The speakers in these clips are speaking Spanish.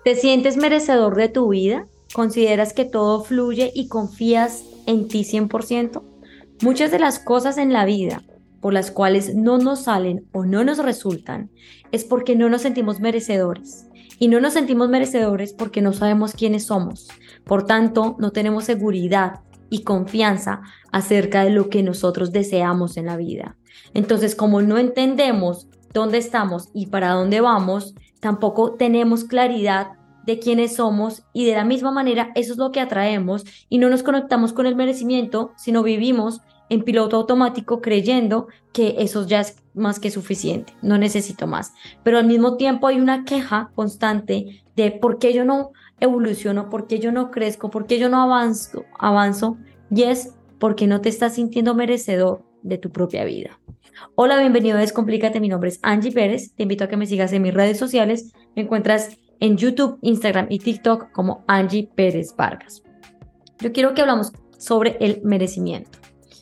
¿Te sientes merecedor de tu vida? ¿Consideras que todo fluye y confías en ti 100%? Muchas de las cosas en la vida por las cuales no nos salen o no nos resultan es porque no nos sentimos merecedores. Y no nos sentimos merecedores porque no sabemos quiénes somos. Por tanto, no tenemos seguridad y confianza acerca de lo que nosotros deseamos en la vida. Entonces, como no entendemos dónde estamos y para dónde vamos, tampoco tenemos claridad de quiénes somos y de la misma manera eso es lo que atraemos y no nos conectamos con el merecimiento, sino vivimos en piloto automático creyendo que eso ya es más que suficiente, no necesito más. Pero al mismo tiempo hay una queja constante de por qué yo no evoluciono, por qué yo no crezco, por qué yo no avanzo y es porque no te estás sintiendo merecedor de tu propia vida. Hola, bienvenido a Descomplícate, mi nombre es Angie Pérez, te invito a que me sigas en mis redes sociales, me encuentras en YouTube, Instagram y TikTok como Angie Pérez Vargas. Yo quiero que hablamos sobre el merecimiento.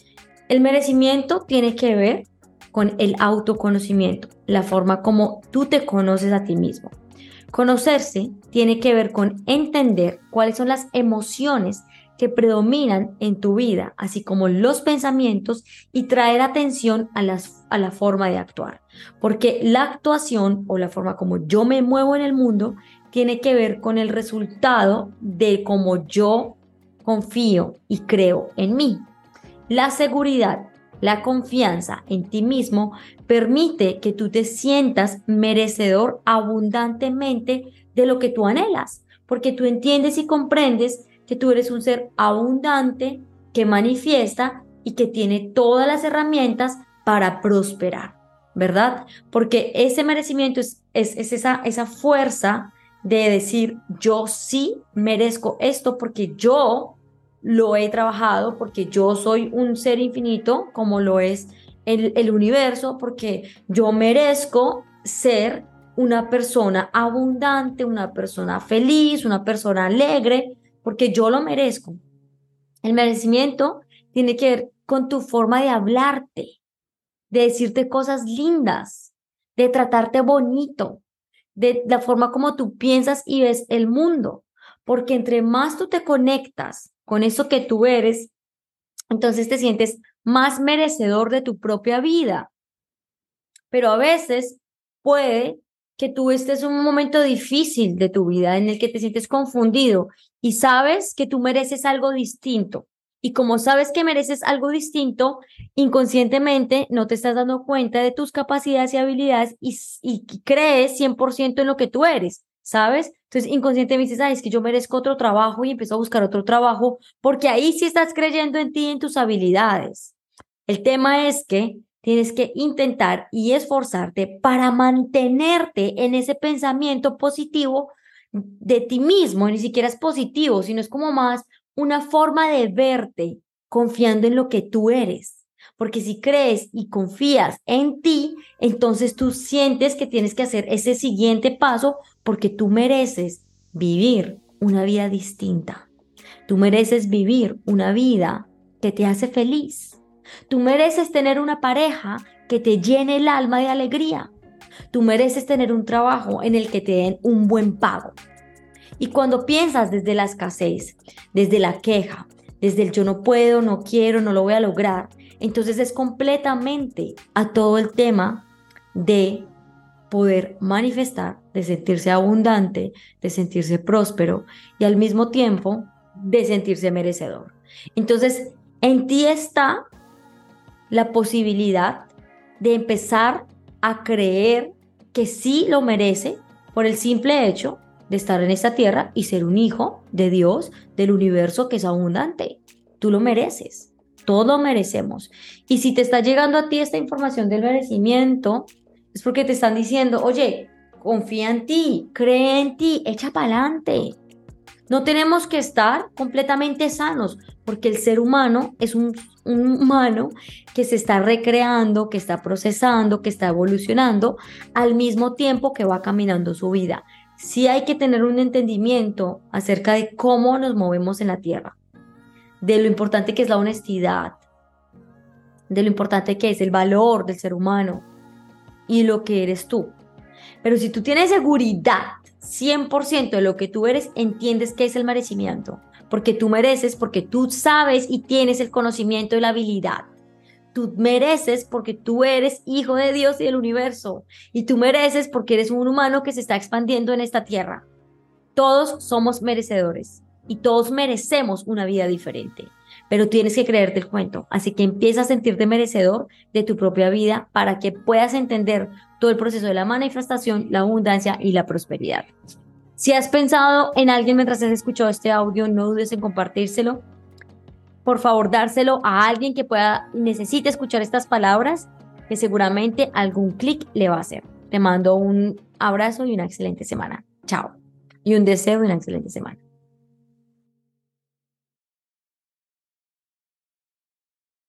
El merecimiento tiene que ver con el autoconocimiento, la forma como tú te conoces a ti mismo. Conocerse tiene que ver con entender cuáles son las emociones que predominan en tu vida, así como los pensamientos y traer atención a la forma de actuar. Porque la actuación o la forma como yo me muevo en el mundo tiene que ver con el resultado de cómo yo confío y creo en mí. La seguridad, la confianza en ti mismo permite que tú te sientas merecedor abundantemente de lo que tú anhelas, porque tú entiendes y comprendes que tú eres un ser abundante que manifiesta y que tiene todas las herramientas para prosperar, ¿verdad? Porque ese merecimiento es esa fuerza de decir, yo sí merezco esto porque yo lo he trabajado, porque yo soy un ser infinito, como lo es el universo, porque yo merezco ser una persona abundante, una persona feliz, una persona alegre, porque yo lo merezco. El merecimiento tiene que ver con tu forma de hablarte, de decirte cosas lindas, de tratarte bonito, de la forma como tú piensas y ves el mundo. Porque entre más tú te conectas con eso que tú eres, entonces te sientes más merecedor de tu propia vida. Pero a veces puede que tú estés en un momento difícil de tu vida en el que te sientes confundido y sabes que tú mereces algo distinto. Y como sabes que mereces algo distinto, inconscientemente no te estás dando cuenta de tus capacidades y habilidades y crees 100% en lo que tú eres, ¿sabes? Entonces inconscientemente dices, ay, es que yo merezco otro trabajo y empiezo a buscar otro trabajo porque ahí sí estás creyendo en ti y en tus habilidades. El tema es que tienes que intentar y esforzarte para mantenerte en ese pensamiento positivo de ti mismo. Ni siquiera es positivo, sino es como más una forma de verte confiando en lo que tú eres. Porque si crees y confías en ti, entonces tú sientes que tienes que hacer ese siguiente paso porque tú mereces vivir una vida distinta. Tú mereces vivir una vida que te hace feliz. Tú mereces tener una pareja que te llene el alma de alegría. Tú mereces tener un trabajo en el que te den un buen pago. Y cuando piensas desde la escasez, desde la queja, desde el yo no puedo, no quiero, no lo voy a lograr, entonces es completamente a todo el tema de poder manifestar, de sentirse abundante, de sentirse próspero y al mismo tiempo de sentirse merecedor. Entonces, en ti está la posibilidad de empezar a creer que sí lo merece por el simple hecho de estar en esta tierra y ser un hijo de Dios, del universo que es abundante. Tú lo mereces, todos lo merecemos. Y si te está llegando a ti esta información del merecimiento, es porque te están diciendo, oye, confía en ti, cree en ti, echa para adelante. No tenemos que estar completamente sanos, porque el ser humano es un humano que se está recreando, que está procesando, que está evolucionando al mismo tiempo que va caminando su vida. Sí hay que tener un entendimiento acerca de cómo nos movemos en la tierra, de lo importante que es la honestidad, de lo importante que es el valor del ser humano y lo que eres tú. Pero si tú tienes seguridad, 100% de lo que tú eres, entiendes qué es el merecimiento. Porque tú mereces, porque tú sabes y tienes el conocimiento y la habilidad. Tú mereces porque tú eres hijo de Dios y del universo. Y tú mereces porque eres un humano que se está expandiendo en esta tierra. Todos somos merecedores y todos merecemos una vida diferente, pero tienes que creerte el cuento. Así que empieza a sentirte merecedor de tu propia vida para que puedas entender todo el proceso de la manifestación, la abundancia y la prosperidad. Si has pensado en alguien mientras has escuchado este audio, no dudes en compartírselo. Por favor, dárselo a alguien que pueda y necesite escuchar estas palabras, que seguramente algún clic le va a hacer. Te mando un abrazo y una excelente semana. Chao. Y un deseo de una excelente semana.